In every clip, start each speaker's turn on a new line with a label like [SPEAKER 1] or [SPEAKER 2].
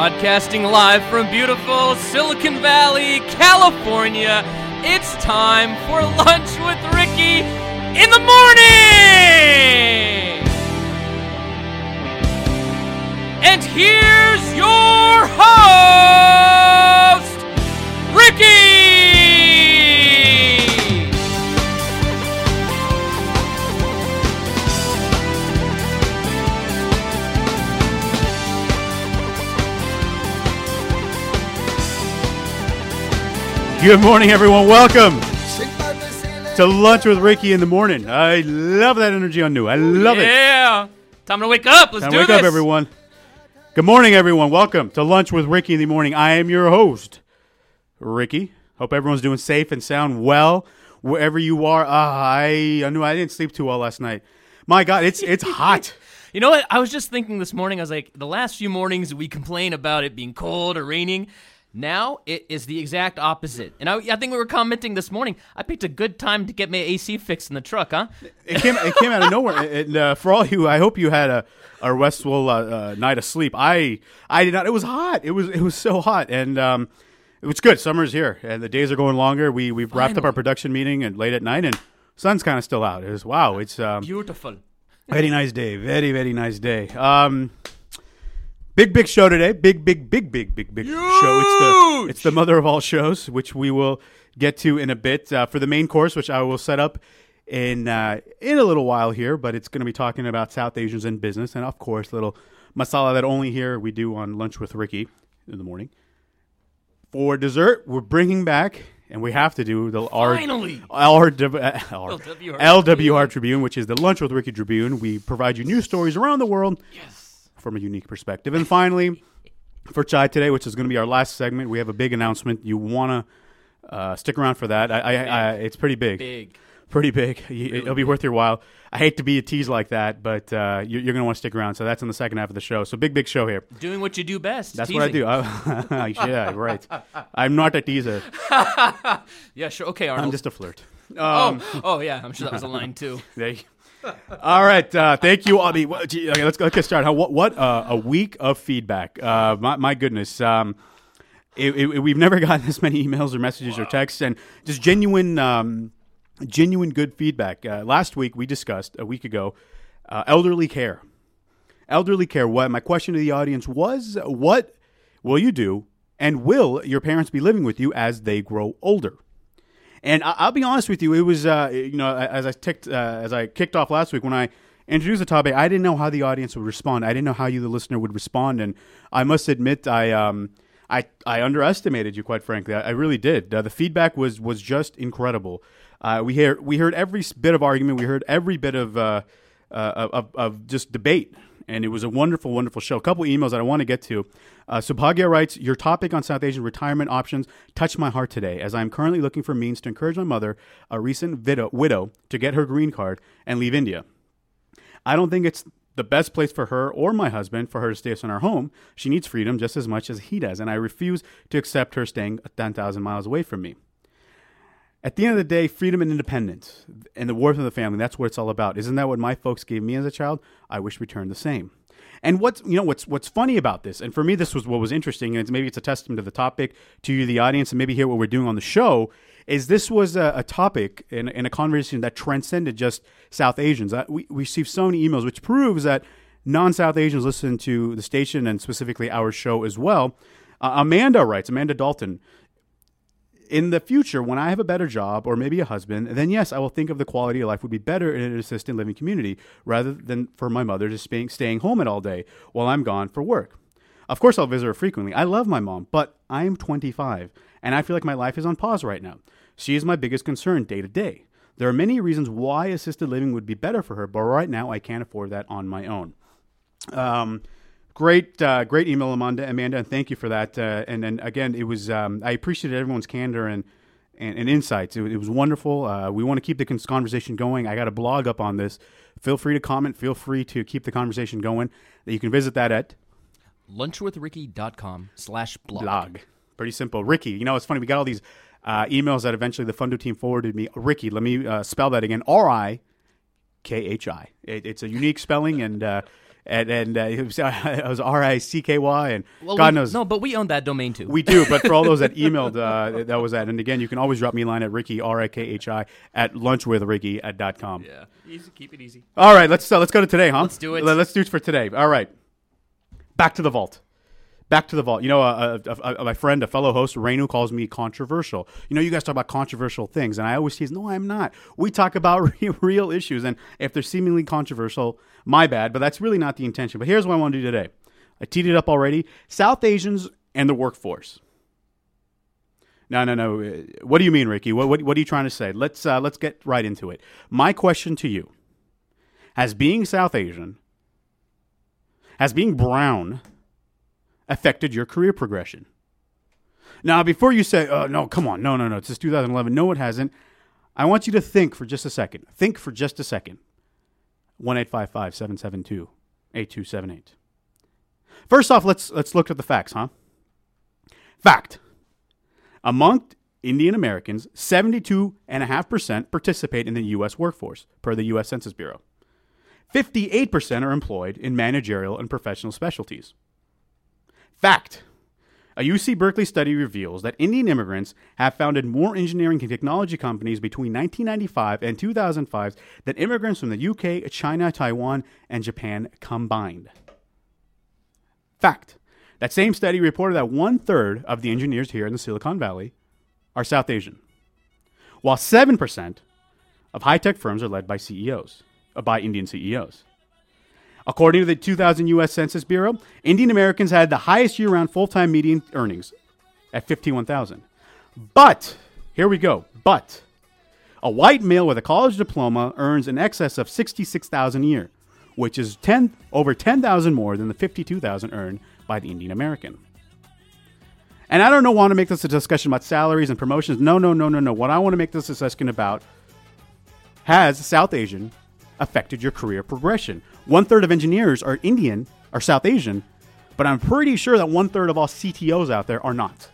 [SPEAKER 1] Broadcasting live from beautiful Silicon Valley, California, it's time for Lunch with Ricky in the morning! And here's your host, Ricky!
[SPEAKER 2] Good morning, everyone. Welcome to Lunch with Ricky in the morning. I love that energy on New. I love it.
[SPEAKER 1] Yeah. Time to wake up. Let's do this.
[SPEAKER 2] Wake up, everyone. Good morning, everyone. Welcome to Lunch with Ricky in the morning. I am your host, Ricky. Hope everyone's doing safe and sound well wherever you are. I knew I didn't sleep too well last night. My God, it's hot.
[SPEAKER 1] You know what? I was just thinking this morning, I was like, the last few mornings we complain about it being cold or raining. Now it is the exact opposite. And I think we were commenting this morning, I picked a good time to get my AC fixed in the truck, huh?
[SPEAKER 2] It came out of nowhere. And for all you, I hope you had a restful night of sleep. I did not. It was hot. It was so hot. And it was good. Summer's here. And the days are going longer. We've wrapped up our production meeting and late at night. And sun's kind of still out. It's
[SPEAKER 1] beautiful.
[SPEAKER 2] Very nice day. Very, very nice day. Big show today. Big show. It's the mother of all shows, which we will get to in a bit. For the main course, which I will set up in a little while here, but it's going to be talking about South Asians in business, and of course, little masala that only here we do on Lunch with Ricky in the morning. For dessert, we're bringing back, and we have to do the LWR Tribune, which is the Lunch with Ricky Tribune. We provide you news stories around the world.
[SPEAKER 1] Yes.
[SPEAKER 2] From a unique perspective. And finally, for Chai today, which is going to be our last segment, we have a big announcement. You want to stick around for that. It's pretty big. Pretty big. It'll be worth your while. I hate to be a tease like that, but you're going to want to stick around. So that's in the second half of the show. So big show here.
[SPEAKER 1] Doing what you do best.
[SPEAKER 2] That's
[SPEAKER 1] teasing.
[SPEAKER 2] what I do. Yeah, right. I'm not a teaser.
[SPEAKER 1] Yeah, sure. Okay, Arnold.
[SPEAKER 2] I'm just a flirt.
[SPEAKER 1] Oh, yeah. I'm sure that was a line, too.
[SPEAKER 2] There you go. All right, thank you, Abby. Okay, let's get started. What a week of feedback. My goodness, we've never gotten this many emails or messages or texts, and just genuine good feedback. Last week we discussed a week ago elderly care. What my question to the audience was: what will you do, and will your parents be living with you as they grow older? And I'll be honest with you, it was as I kicked off last week when I introduced the topic, I didn't know how the audience would respond. I didn't know how you, the listener, would respond, and I must admit, I underestimated you, quite frankly. I really did. The feedback was just incredible. We heard every bit of argument. We heard every bit of just debate. And it was a wonderful, wonderful show. A couple emails that I want to get to. Subhagya writes, your topic on South Asian retirement options touched my heart today, as I am currently looking for means to encourage my mother, a recent widow, to get her green card and leave India. I don't think it's the best place for her or my husband for her to stay us in our home. She needs freedom just as much as he does, and I refuse to accept her staying 10,000 miles away from me. At the end of the day, freedom and independence and the worth of the family, that's what it's all about. Isn't that what my folks gave me as a child? I wish we returned the same. And what's funny about this, and for me this was what was interesting, and maybe it's a testament to the topic, to you, the audience, and maybe hear what we're doing on the show, is this was a topic in a conversation that transcended just South Asians. We received so many emails, which proves that non-South Asians listen to the station and specifically our show as well. Amanda writes, Amanda Dalton, in the future, when I have a better job or maybe a husband, then yes, I will think of the quality of life would be better in an assisted living community rather than for my mother just staying home all day while I'm gone for work. Of course, I'll visit her frequently. I love my mom, but I am 25, and I feel like my life is on pause right now. She is my biggest concern day to day. There are many reasons why assisted living would be better for her, but right now I can't afford that on my own. Great email, Amanda, and thank you for that. And then again, it was I appreciated everyone's candor and insights. It was wonderful. We want to keep the conversation going. I got a blog up on this. Feel free to comment. Feel free to keep the conversation going. You can visit that at
[SPEAKER 1] lunchwithricky.com/blog.
[SPEAKER 2] Pretty simple. Ricky, it's funny. We got all these emails that eventually the Fundo team forwarded me. Ricky, let me spell that again. RIKHI. It's a unique spelling, and and it was RICKY, and
[SPEAKER 1] Well,
[SPEAKER 2] God knows.
[SPEAKER 1] No, but we own that domain too.
[SPEAKER 2] We do, but for all those that emailed, that was that. And again, you can always drop me a line at Ricky, RIKHI, at lunchwithricky.com.
[SPEAKER 1] Yeah, easy. Keep it easy.
[SPEAKER 2] All right, let's go to today, huh?
[SPEAKER 1] Let's do it.
[SPEAKER 2] Let's do it for today. All right. Back to the vault. You know, my friend, a fellow host, Renu, calls me controversial. You know, you guys talk about controversial things, and I always tease, no, I'm not. We talk about real issues, and if they're seemingly controversial, my bad, but that's really not the intention. But here's what I want to do today. I teed it up already. South Asians and the workforce. No. What do you mean, Ricky? What are you trying to say? Let's get right into it. My question to you: has being South Asian, has being brown, affected your career progression? Now, before you say, "Oh no, come on, no, it's just 2011," no, it hasn't. I want you to think for just a second. 1-855-772-8278. First off, let's look at the facts, huh? Fact: among Indian Americans, 72.5% participate in the U.S. workforce, per the U.S. Census Bureau. 58% are employed in managerial and professional specialties. Fact: a UC Berkeley study reveals that Indian immigrants have founded more engineering and technology companies between 1995 and 2005 than immigrants from the UK, China, Taiwan, and Japan combined. Fact: that same study reported that 1/3 of the engineers here in the Silicon Valley are South Asian, while 7% of high-tech firms are led by by Indian CEOs. According to the 2000 U.S. Census Bureau, Indian Americans had the highest year-round full-time median earnings at $51,000. But, here we go, a white male with a college diploma earns in excess of $66,000 a year, which is over $10,000 more than the $52,000 earned by the Indian American. And I don't want to make this a discussion about salaries and promotions. No. What I want to make this discussion about: has South Asian affected your career progression? 1/3 of engineers are South Asian, but I'm pretty sure that 1/3 of all CTOs out there are not.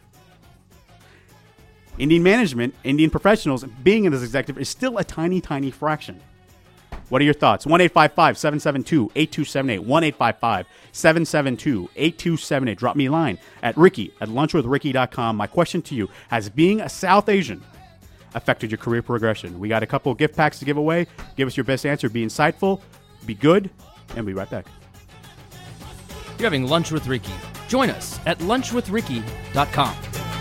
[SPEAKER 2] Indian management, Indian professionals being in this executive is still a tiny, tiny fraction. What are your thoughts? 1-855-772-8278. 1-855-772-8278. Drop me a line at Ricky@lunchwithricky.com. My question to you: has being a South Asian affected your career progression? We got a couple of gift packs to give away. Give us your best answer. Be insightful, be good, and we'll be right back.
[SPEAKER 1] You're having lunch with Ricky. Join us at lunchwithricky.com.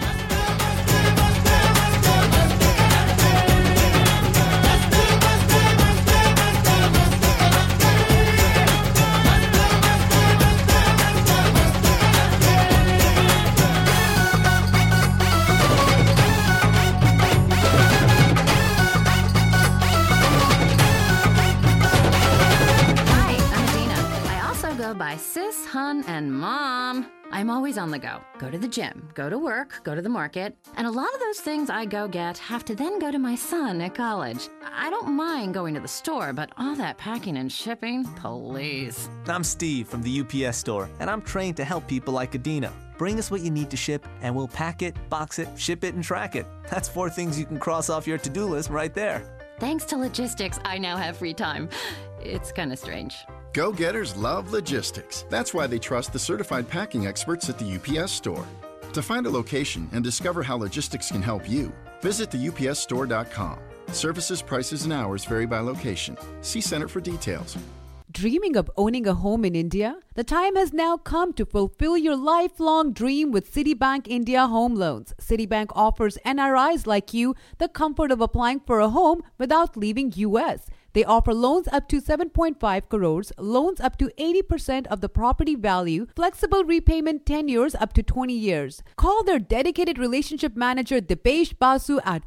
[SPEAKER 3] By sis, hun, and mom. I'm always on the go. Go to the gym, go to work, go to the market, and a lot of those things I go get have to then go to my son at college. I don't mind going to the store, but all that packing and shipping, please.
[SPEAKER 4] I'm Steve from the UPS store, and I'm trained to help people like Adina. Bring us what you need to ship, and we'll pack it, box it, ship it, and track it. That's 4 things you can cross off your to-do list right there.
[SPEAKER 3] Thanks to logistics, I now have free time. It's kind of strange.
[SPEAKER 5] Go-getters love logistics. That's why they trust the certified packing experts at the UPS store. To find a location and discover how logistics can help you, visit theupsstore.com. Services, prices, and hours vary by location. See Center for details.
[SPEAKER 6] Dreaming of owning a home in India? The time has now come to fulfill your lifelong dream with Citibank India Home Loans. Citibank offers NRIs like you the comfort of applying for a home without leaving US. They offer loans up to 7.5 crores, loans up to 80% of the property value, flexible repayment tenures up to 20 years. Call their dedicated relationship manager Dipesh Basu at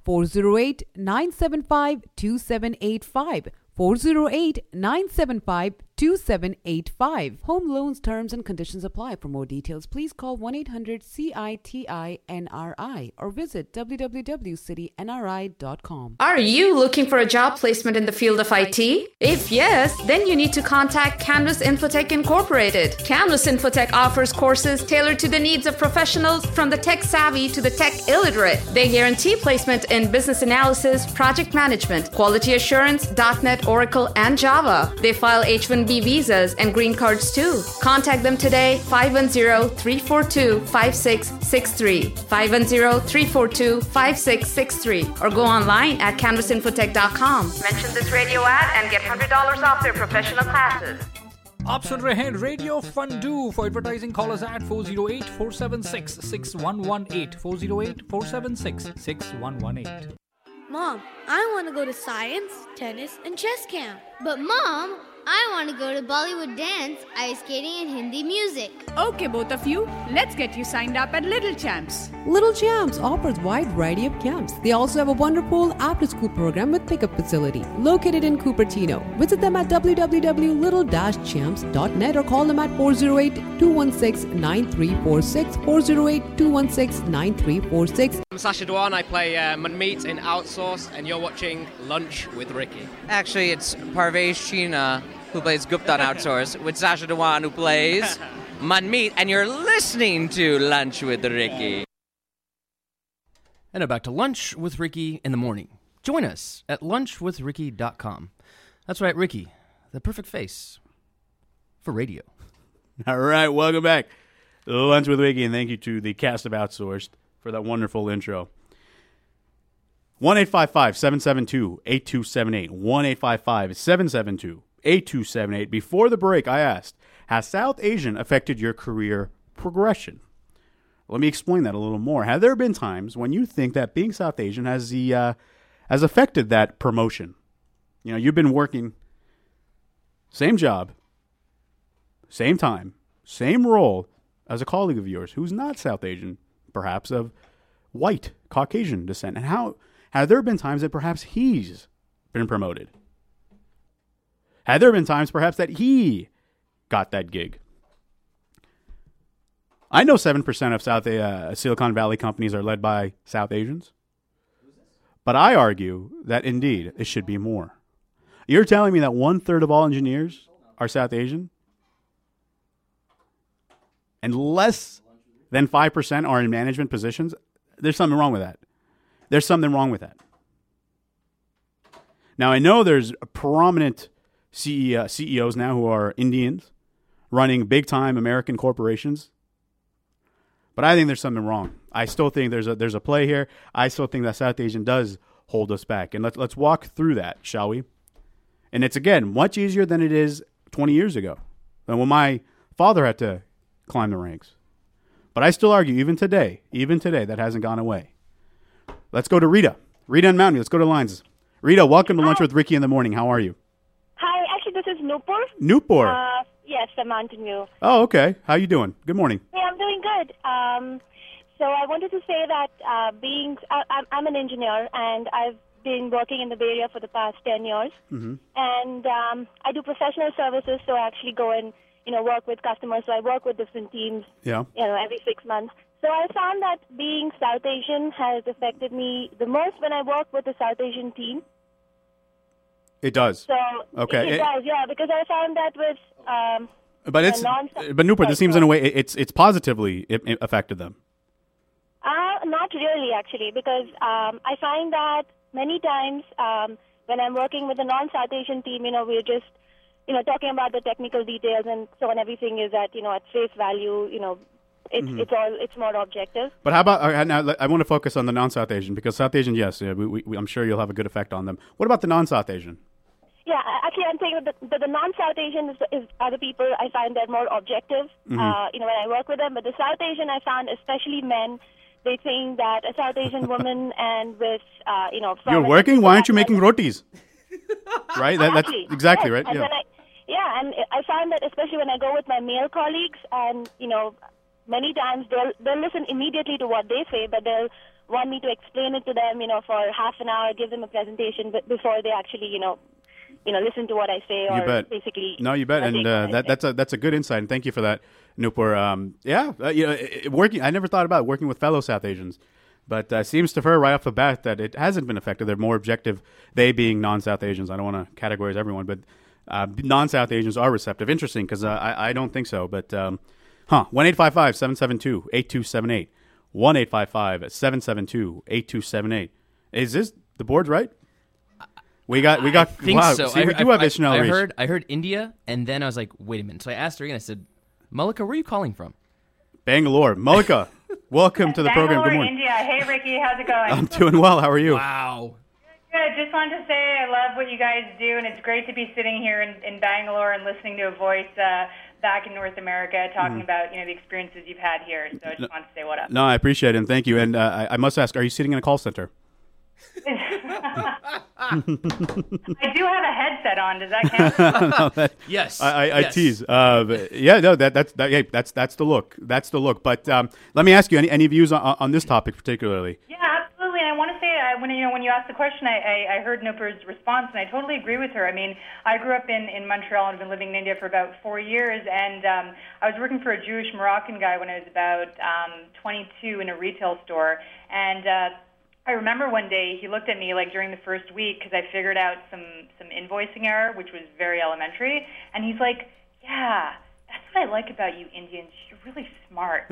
[SPEAKER 6] 408-975-2785. 408-975-2785. Home loans terms and conditions apply. For more details, please call 1-800-CITI-NRI or visit www.citynri.com.
[SPEAKER 7] Are you looking for a job placement in the field of IT? If yes, then you need to contact Canvas Infotech Incorporated. Canvas Infotech offers courses tailored to the needs of professionals from the tech savvy to the tech illiterate. They guarantee placement in business analysis, project management, quality assurance, .NET, Oracle, and Java. They file H-1B H-1B visas and green cards too. Contact them today, 510-342-5663, 510-342-5663, or go online at canvasinfotech.com. Mention this radio ad and get $100 off their professional classes.
[SPEAKER 8] आप सुन रहे हैं radio Fundu for advertising call us at 408-476-6118 408-476-6118
[SPEAKER 9] Mom, I want to go to science, tennis, and chess camp.
[SPEAKER 10] But Mom, I want to go to Bollywood dance, ice skating, and Hindi music.
[SPEAKER 11] Okay, both of you, let's get you signed up at Little Champs.
[SPEAKER 6] Little Champs offers wide variety of camps. They also have a wonderful after-school program with pickup facility located in Cupertino. Visit them at www.little-champs.net or call them at 408-216-9346, 408-216-9346.
[SPEAKER 12] I'm Sasha Dwan. I play Manmeet in Outsource, and you're watching Lunch with Ricky.
[SPEAKER 13] Actually, it's Parvez Sheena who plays Gupta on Outsource, with Sasha Dewan who plays Manmeet, and you're listening to Lunch with Ricky.
[SPEAKER 1] And now back to Lunch with Ricky in the morning. Join us at lunchwithricky.com. That's right, Ricky, the perfect face for radio.
[SPEAKER 2] All right, welcome back. Lunch with Ricky, and thank you to the cast of Outsourced for that wonderful intro. 1-855-772-8278. 1-855-772-8278. Before the break, I asked, has South Asian affected your career progression? Let me explain that a little more. Have there been times when you think that being South Asian has affected that promotion? You know, you've been working same job, same time, same role as a colleague of yours who's not South Asian, perhaps of white, Caucasian descent. And how have there been times that perhaps he's been promoted? Have there been times perhaps that he got that gig? I know 7% of Silicon Valley companies are led by South Asians. But I argue that indeed it should be more. You're telling me that 1/3 of all engineers are South Asian? And less than 5% are in management positions? There's something wrong with that. There's something wrong with that. Now, I know there's prominent CEOs now who are Indians running big-time American corporations. But I think there's something wrong. I still think there's a play here. I still think that South Asian does hold us back. And let's walk through that, shall we? And it's, again, much easier than it is 20 years ago, than when my father had to climb the ranks. But I still argue, even today, that hasn't gone away. Let's go to Rita. Rita and Mountain View. Let's go to lines. Rita, welcome to Lunch with Ricky in the morning. How are you?
[SPEAKER 14] Hi, actually, this is Nupur.
[SPEAKER 2] Nupur.
[SPEAKER 14] Yes, from Mountain View.
[SPEAKER 2] Oh, okay. How you doing? Good morning.
[SPEAKER 14] Hey, I'm doing good. So I wanted to say that I'm an engineer, and I've been working in the Bay Area for the past 10 years.
[SPEAKER 2] Mm-hmm.
[SPEAKER 14] And I do professional services, so I actually go and work with customers. So I work with different teams.
[SPEAKER 2] Yeah.
[SPEAKER 14] Every 6 months. So I found that being South Asian has affected me the most when I work with the South Asian team.
[SPEAKER 2] It does.
[SPEAKER 14] So
[SPEAKER 2] okay.
[SPEAKER 14] It does, yeah, because I found that with
[SPEAKER 2] but Nupur, this seems in a way it's positively affected them.
[SPEAKER 14] Not really, actually, because I find that many times when I'm working with a non-South Asian team, we're just talking about the technical details, and so on. Everything is at at face value. It's more objective.
[SPEAKER 2] But how about now? I want to focus on the non-South Asian, because South Asian, yes, I'm sure you'll have a good effect on them. What about the non-South Asian?
[SPEAKER 14] Yeah, actually, I'm saying that the non-South Asian are the people I find that more objective.
[SPEAKER 2] Mm-hmm.
[SPEAKER 14] When I work with them, but the South Asian I found, especially men, they think that a South Asian woman and with
[SPEAKER 2] You're working. Why aren't you making rotis? Right. That's exactly
[SPEAKER 14] yes.
[SPEAKER 2] right.
[SPEAKER 14] And and I find that especially when I go with my male colleagues, and many times they'll listen immediately to what they say, but they'll want me to explain it to them, for half an hour, give them a presentation, but before they actually, listen to what I say, or
[SPEAKER 2] you bet.
[SPEAKER 14] Basically.
[SPEAKER 2] No, you bet, and that's a good insight, and thank you for that, Nupur. Working. I never thought about working with fellow South Asians, but it seems to her right off the bat that it hasn't been effective. They're more objective. They being non-South Asians. I don't want to categorize everyone, but non-South Asians are receptive. Interesting, because I don't think so, but. 1-855-772-8278. 1-855-772-8278. Is this the board's right? We got.
[SPEAKER 1] I think
[SPEAKER 2] wow.
[SPEAKER 1] so.
[SPEAKER 2] See, we do have Ishmael Reach.
[SPEAKER 1] I heard India, and then I was like, wait a minute. So I asked her again. I said, Mulika, where are you calling from?
[SPEAKER 2] Bangalore. Mulika, welcome to the program. Good morning.
[SPEAKER 15] India. Hey, Ricky, how's it going?
[SPEAKER 2] I'm doing well. How are you?
[SPEAKER 1] Wow.
[SPEAKER 15] Good. Just wanted to say I love what you guys do, and it's great to be sitting here in Bangalore and listening to a voice back in North America talking about the experiences you've had here. So I just wanted to say what up.
[SPEAKER 2] No, I appreciate it, and thank you. And I must ask, are you sitting in a call center?
[SPEAKER 15] I do have a headset on. Does that count?
[SPEAKER 1] Yes.
[SPEAKER 2] I tease. Yeah, no, that's the look. That's the look. But let me ask you, any views on this topic particularly?
[SPEAKER 15] Yeah, absolutely. And I want to say, when you asked the question, I heard Nupu's response, and I totally agree with her. I mean, I grew up in Montreal and have been living in India for about 4 years, and I was working for a Jewish Moroccan guy when I was about 22 in a retail store, and I remember one day he looked at me like during the first week because I figured out some invoicing error, which was very elementary, and he's like, "Yeah, that's what I like about you Indians. You're really smart."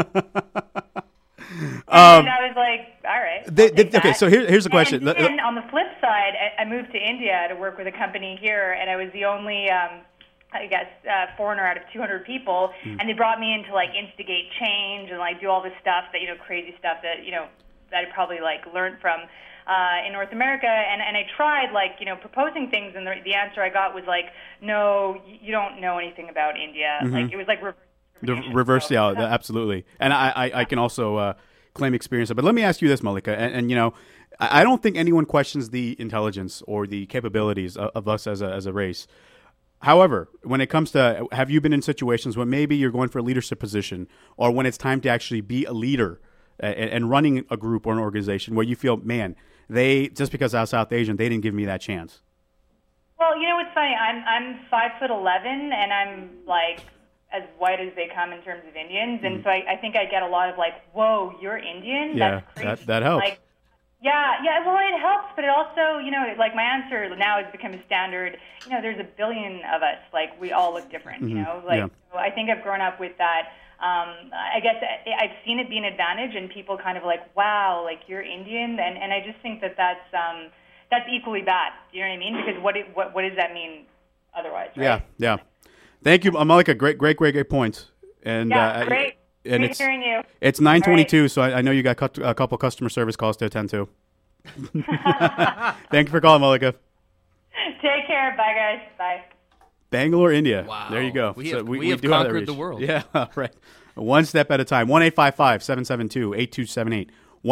[SPEAKER 15] And I was like, "All right."
[SPEAKER 2] Okay, so here's the question.
[SPEAKER 15] And on the flip side, I moved to India to work with a company here, and I was the only foreigner out of 200 people, and they brought me in to like instigate change and like do all this stuff that crazy stuff that that I probably learned from in North America, and I tried proposing things, and the answer I got was like, no, you don't know anything about India.
[SPEAKER 2] Mm-hmm.
[SPEAKER 15] Like it was like
[SPEAKER 2] reverse, yeah, absolutely. And I can also claim experience. But let me ask you this, Mulika, and I don't think anyone questions the intelligence or the capabilities of us as a race. However, when it comes to, have you been in situations when maybe you're going for a leadership position, or when it's time to actually be a leader and running a group or an organization where you feel, man, just because I was South Asian, they didn't give me that chance?
[SPEAKER 15] Well, what's funny? I'm 5'11", and I'm like as white as they come in terms of Indians, and so I think I get a lot of like, "Whoa, you're Indian?"
[SPEAKER 2] Yeah,
[SPEAKER 15] that's crazy.
[SPEAKER 2] that helps.
[SPEAKER 15] Yeah. Well, it helps, but it also, like my answer now has become a standard. There's a billion of us. Like we all look different.
[SPEAKER 2] Yeah.
[SPEAKER 15] So I think I've grown up with that. I guess I've seen it be an advantage, and people kind of like, wow, like you're Indian, and I just think that's equally bad. You know what I mean? Because what does that mean otherwise? Right?
[SPEAKER 2] Yeah. Thank you, Mulika. Great points. And
[SPEAKER 15] great.
[SPEAKER 2] And
[SPEAKER 15] Great hearing you.
[SPEAKER 2] It's 9:22, so I know you got a couple customer service calls to attend to. Thank you for calling, Mulika.
[SPEAKER 15] Take care. Bye, guys. Bye.
[SPEAKER 2] Bangalore, India.
[SPEAKER 1] Wow.
[SPEAKER 2] There you go.
[SPEAKER 1] We have
[SPEAKER 2] do
[SPEAKER 1] conquered
[SPEAKER 2] have
[SPEAKER 1] the world.
[SPEAKER 2] Yeah, right. One step at a time. 1-855-772-8278.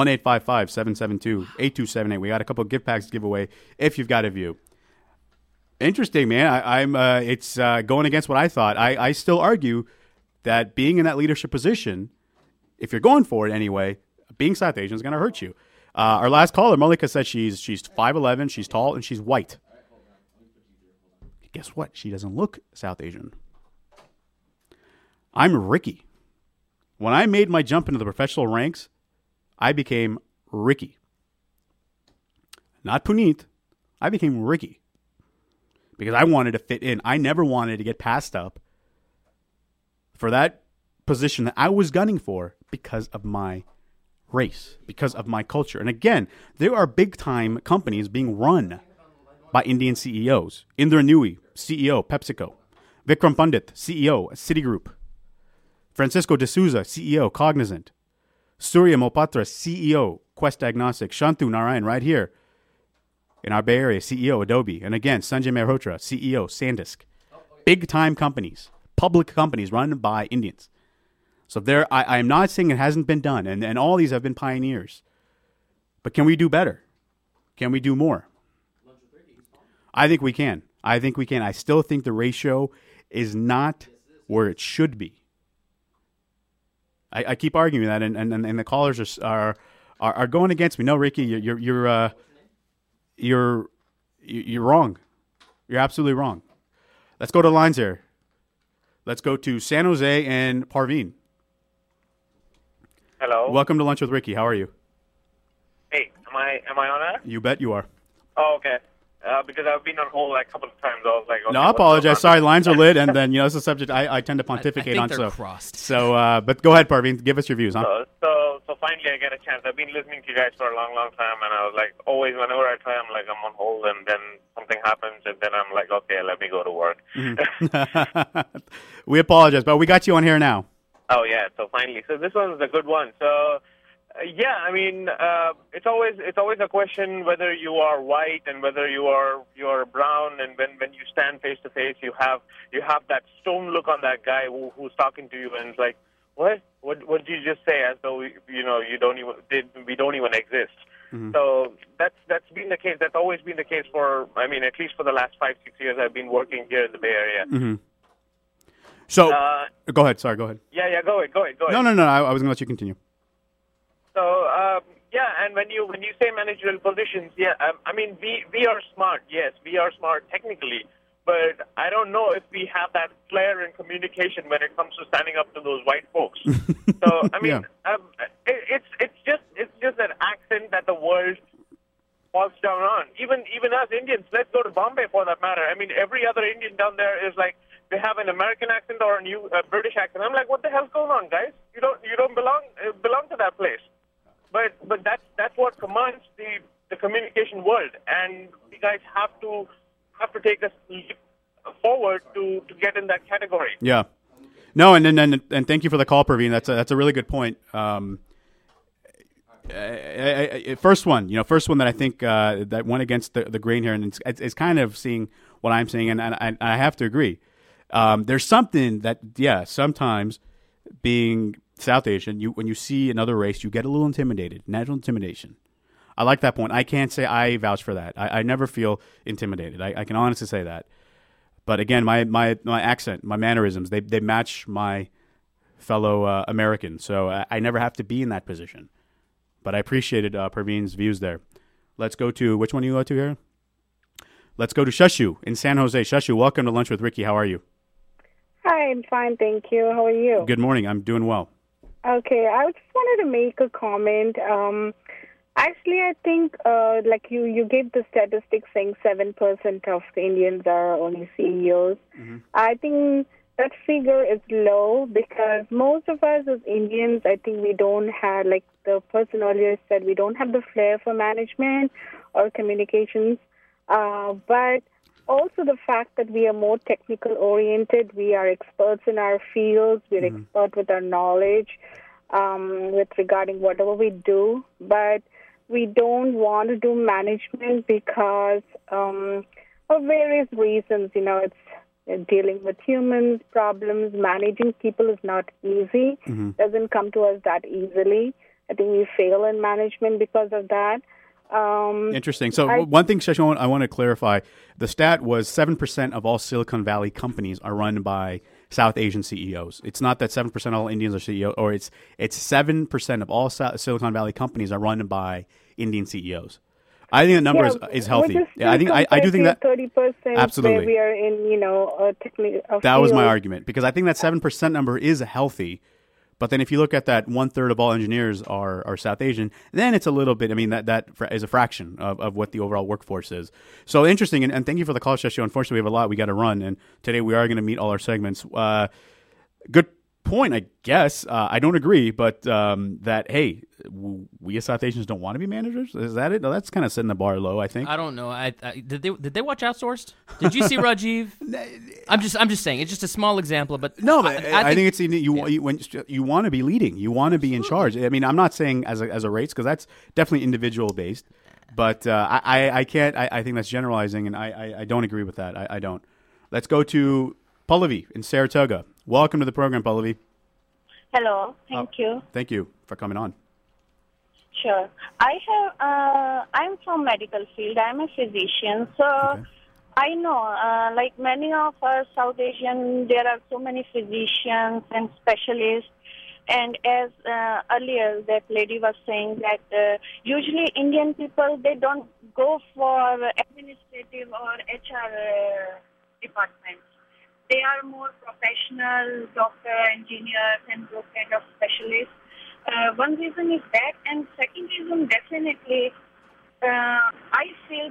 [SPEAKER 2] 1-855-772-8278. We got a couple of gift packs to give away if you've got a view. Interesting, man. It's going against what I thought. I still argue that being in that leadership position, if you're going for it anyway, being South Asian is going to hurt you. Our last caller, Mulika, said she's 5'11", she's tall, and she's white. Guess what? She doesn't look South Asian. I'm Ricky. When I made my jump into the professional ranks, I became Ricky. Not Puneet. I became Ricky. Because I wanted to fit in. I never wanted to get passed up for that position that I was gunning for because of my race, because of my culture. And again, there are big-time companies being run by Indian CEOs. Indra Nooyi, CEO, PepsiCo. Vikram Pandit, CEO, Citigroup. Francisco D'Souza, CEO, Cognizant. Surya Mohapatra, CEO, Quest Diagnostics. Shantu Narayan, right here in our Bay Area, CEO, Adobe. And again, Sanjay Mehrotra, CEO, SanDisk. Big-time companies, public companies run by Indians. So I am not saying it hasn't been done, and all these have been pioneers. But can we do better? Can we do more? I think we can. I still think the ratio is not where it should be. I keep arguing that, and the callers are going against me. No, Ricky, you're wrong. You're absolutely wrong. Let's go to lines here. Let's go to San Jose and Parveen.
[SPEAKER 16] Hello.
[SPEAKER 2] Welcome to Lunch with Ricky. How are you?
[SPEAKER 16] Hey, am I on air?
[SPEAKER 2] You bet you are.
[SPEAKER 16] Oh, okay. Because I've been on hold a couple of times. I was like, okay,
[SPEAKER 2] no, I apologize. Sorry, lines are lit, and then it's a subject I tend to pontificate
[SPEAKER 1] I
[SPEAKER 2] on.
[SPEAKER 1] think they're crossed.
[SPEAKER 2] So, but go ahead, Parveen. Give us your views, huh?
[SPEAKER 16] So so finally I get a chance. I've been listening to you guys for a long, long time, and I was like, always, whenever I try, I'm like, I'm on hold, and then something happens, and then I'm like, okay, let me go to work.
[SPEAKER 2] We apologize, but we got you on here now.
[SPEAKER 16] Oh, yeah, so finally. So this one's a good one. So, yeah, I mean, it's always a question whether you are white and whether you are brown, and when you stand face to face, you have that stone look on that guy who's talking to you, and it's like, what did you just say? As though we don't even exist.
[SPEAKER 2] Mm-hmm.
[SPEAKER 16] So that's been the case. That's always been the case for, I mean, at least for the last 5-6 years I've been working here in the Bay Area.
[SPEAKER 2] Mm-hmm. So go ahead. Sorry, go ahead.
[SPEAKER 16] Yeah, go ahead.
[SPEAKER 2] No. I was going to let you continue.
[SPEAKER 16] So and when you say managerial positions, I mean we are smart. Yes, we are smart technically. But I don't know if we have that flair in communication when it comes to standing up to those white folks. So I mean, it's just an accent that the world falls down on. Even us Indians, let's go to Bombay for that matter. I mean, every other Indian down there is like they have an American accent or a British accent. I'm like, what the hell's going on, guys? You don't belong to that place. But that's what commands the communication world, and you guys have to take a leap forward to get in that category.
[SPEAKER 2] Yeah. No, and thank you for the call, Praveen. That's a really good point. First one that I think that went against the grain here, and it's kind of seeing what I'm seeing, and I have to agree. There's something that, sometimes being South Asian, when you see another race, you get a little intimidated, natural intimidation. I like that point. I can't say I vouch for that. I never feel intimidated. I can honestly say that. But again, my accent, my mannerisms, they match my fellow Americans. So I never have to be in that position. But I appreciated Praveen's views there. Let's go to, which one do you go to here? Let's go to Shashu in San Jose. Shashu, welcome to Lunch with Ricky. How are you?
[SPEAKER 17] Hi, I'm fine, thank you. How are you?
[SPEAKER 2] Good morning. I'm doing well.
[SPEAKER 17] Okay, I just wanted to make a comment. Actually, I think, like you gave the statistics saying 7% of Indians are only CEOs.
[SPEAKER 2] Mm-hmm.
[SPEAKER 17] I think that figure is low because most of us as Indians, I think we don't have, like the person earlier said, we don't have the flair for management or communications. But also the fact that we are more technical oriented, we are experts in our fields, we're expert with our knowledge with regarding whatever we do. But we don't want to do management because of various reasons. It's dealing with humans, problems, managing people is not easy. Doesn't come to us that easily. I think we fail in management because of that.
[SPEAKER 2] Interesting. So one thing, Shashu, I want to clarify. The stat was 7% of all Silicon Valley companies are run by South Asian CEOs. It's not that 7% of all Indians are CEOs, or it's 7% of all Silicon Valley companies are run by Indian CEOs. I think the number is healthy. I do think that
[SPEAKER 17] 30%.
[SPEAKER 2] Absolutely,
[SPEAKER 17] where we are in a technical.
[SPEAKER 2] That was my argument, because I think that 7% number is healthy. But then if you look at that 1/3 of all engineers are South Asian, then it's a little bit, that is a fraction of what the overall workforce is. So interesting, and thank you for the call, Shashu. Unfortunately, we have a lot we got to run, and today we are going to meet all our segments. Good point, I guess. I don't agree, but that, hey, we as South Asians don't want to be managers? Is that it? No, that's kind of setting the bar low, I think.
[SPEAKER 1] I don't know. Did they watch Outsourced? Did you see Rajiv? I'm just saying. It's just a small example, but
[SPEAKER 2] no. I think it's you want to be leading. You want to be in charge. I mean, I'm not saying as a race, because that's definitely individual based. But I can't. I think that's generalizing, and I don't agree with that. I don't. Let's go to Pallavi in Saratoga. Welcome to the program, Pallavi.
[SPEAKER 18] Hello. Thank you.
[SPEAKER 2] Thank you for coming on.
[SPEAKER 18] Sure. I'm from medical field. I'm a physician. So I know, like many of us South Asian, there are so many physicians and specialists. And as earlier that lady was saying that usually Indian people, they don't go for administrative or HR departments. They are more professional, doctor, engineers, and those kind of specialists. One reason is that, and second reason definitely, I feel.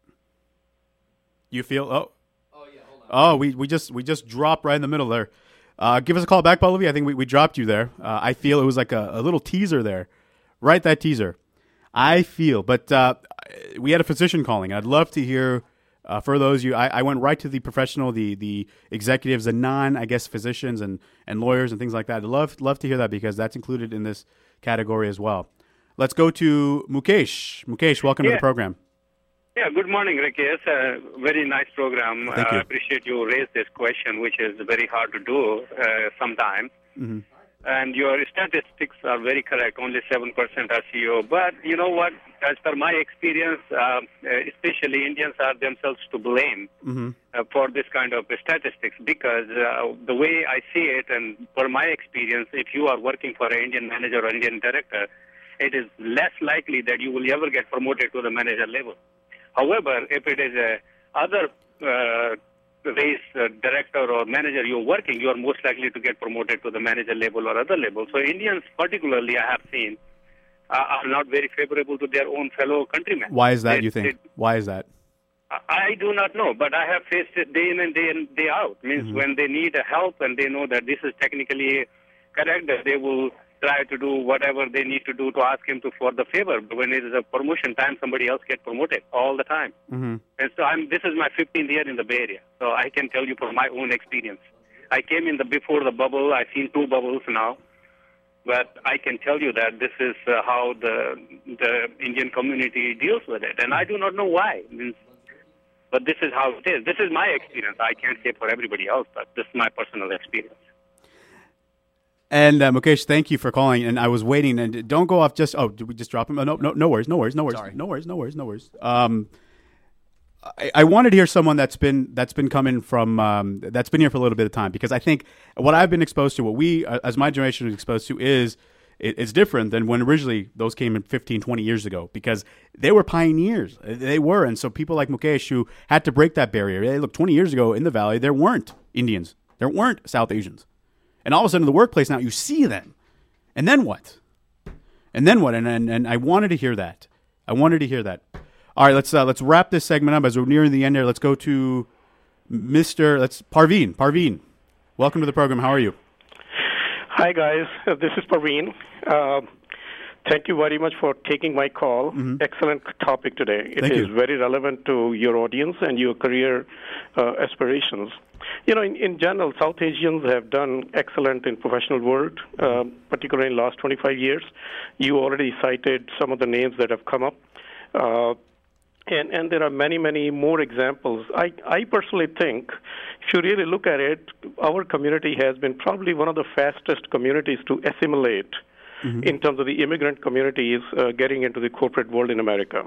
[SPEAKER 2] You feel? Oh yeah. Hold on. We just dropped right in the middle there. Give us a call back, Pallavi. I think we dropped you there. I feel it was like a little teaser there. Write that teaser. I feel, but we had a physician calling. I'd love to hear, for those of you, I went right to the professional, the executives, the physicians and lawyers and things like that. I'd love to hear that because that's included in this category as well. Let's go to Mukesh. Mukesh, welcome to the program.
[SPEAKER 19] Yeah, good morning, Ricky. It's a very nice program.
[SPEAKER 2] Thank you.
[SPEAKER 19] I appreciate you raised this question, which is very hard to do sometimes.
[SPEAKER 2] Mm-hmm.
[SPEAKER 19] And your statistics are very correct, only 7% are CEO. But you know what? As per my experience, especially Indians are themselves to blame for this kind of statistics because the way I see it and per my experience, if you are working for an Indian manager or Indian director, it is less likely that you will ever get promoted to the manager level. However, if it is a other race director or manager you're working, you are most likely to get promoted to the manager level or other level. So Indians particularly, I have seen, are not very favorable to their own fellow countrymen.
[SPEAKER 2] Why is that, you think? Why is that?
[SPEAKER 19] I do not know, but I have faced it day in and day out. Means when they need help and they know that this is technically correct, that they will try to do whatever they need to do to ask him for the favor. But when it is a promotion time, somebody else gets promoted all the time. And so this is my 15th year in the Bay Area, so I can tell you from my own experience. I came in before the bubble. I've seen 2 bubbles now. But I can tell you that this is how the Indian community deals with it. And I do not know why. But this is how it is. This is my experience. I can't say for everybody else, but this is my personal experience.
[SPEAKER 2] And Mukesh, thank you for calling. And I was waiting. And don't go off just. Oh, did we just drop him? Oh, no worries. Sorry. No worries. I wanted to hear someone that's been coming from that's been here for a little bit of time, because I think what I've been exposed to, what we as my generation was exposed to, is it's different than when originally those came in 15, 20 years ago, because they were pioneers. They were, and so people like Mukesh who had to break that barrier. Hey, look, 20 years ago in the Valley, there weren't Indians, there weren't South Asians. And all of a sudden in the workplace now you see them. And then what? And I wanted to hear that. All right, let's wrap this segment up as we're nearing the end here. Let's go to Parveen. Parveen, welcome to the program. How are you?
[SPEAKER 20] Hi, guys. This is Parveen. Thank you very much for taking my call. Excellent topic today. It is very relevant to your audience and your career aspirations. You know, in general, South Asians have done excellent in professional world, particularly in the last 25 years. You already cited some of the names that have come up. And there are many, many more examples. I personally think, if you really look at it, our community has been probably one of the fastest communities to assimilate in terms of the immigrant communities getting into the corporate world in America.